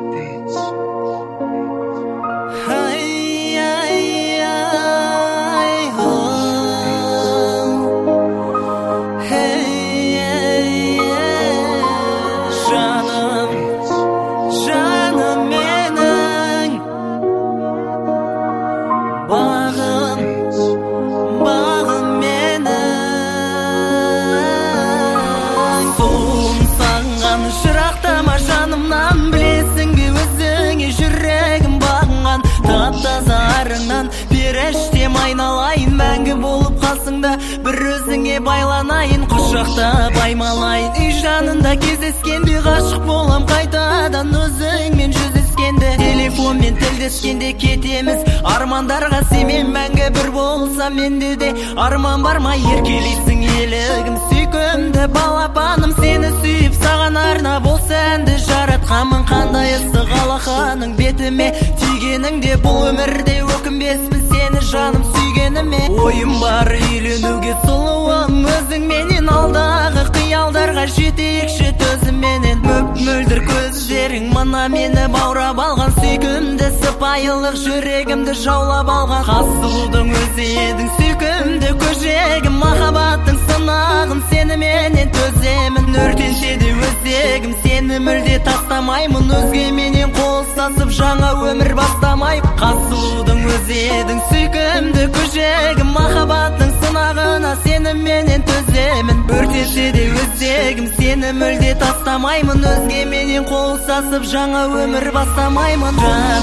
Шырақтама жанымнан, білесің бе өзіңе жүрегім бағынған. Тап-таза арыңнан періштем айналайын, мәңгі болып қасыңда бір өзіңе байланайын. Құшақтап аймалайын, үй жанында кездескенде ғашық болам қайтадан өзіңмен жүздескенде. Телефонмен тілдескенде кетеміз армандарға, сенмен мәңгі бір болса менде де арман бар ма? Еркелейсің елігім, сүйкімді балапаным, сені сүйіп саған арнап осы әнді жаратқанмын. Қандай ыстық алақаның бетіме тигеніңде, бұл өмірде өкінбеспін сені жаным сүйгеніме. Ойым бар үйленуге сұлуым, өзіңменен алдағы қиялдарға жетейікші төзімменен. Мөп-мөлдір көздерің мына мені баурап алған, сүйкімді сыпайылық жүрегімді жаулап алған. Қасылудың өзі едің сүйкімді көжегім, махаббаттың сынағын сеніменен төземін. Өртенсе де өзегім сені мүлде тастамаймын, өзгеменен қол ұстасып жаңа өмір бастамайым. Қасылудың өзі едің сүйкімді көжегім, махаббаттың сынағына сеніменен төземін. Өртенсе де өзегім сені мүлде тастамаймын, өзгеменен қол ұстасып жаңа өмір бастамаймын.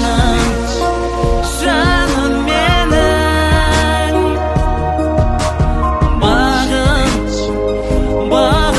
Жаным менің бағым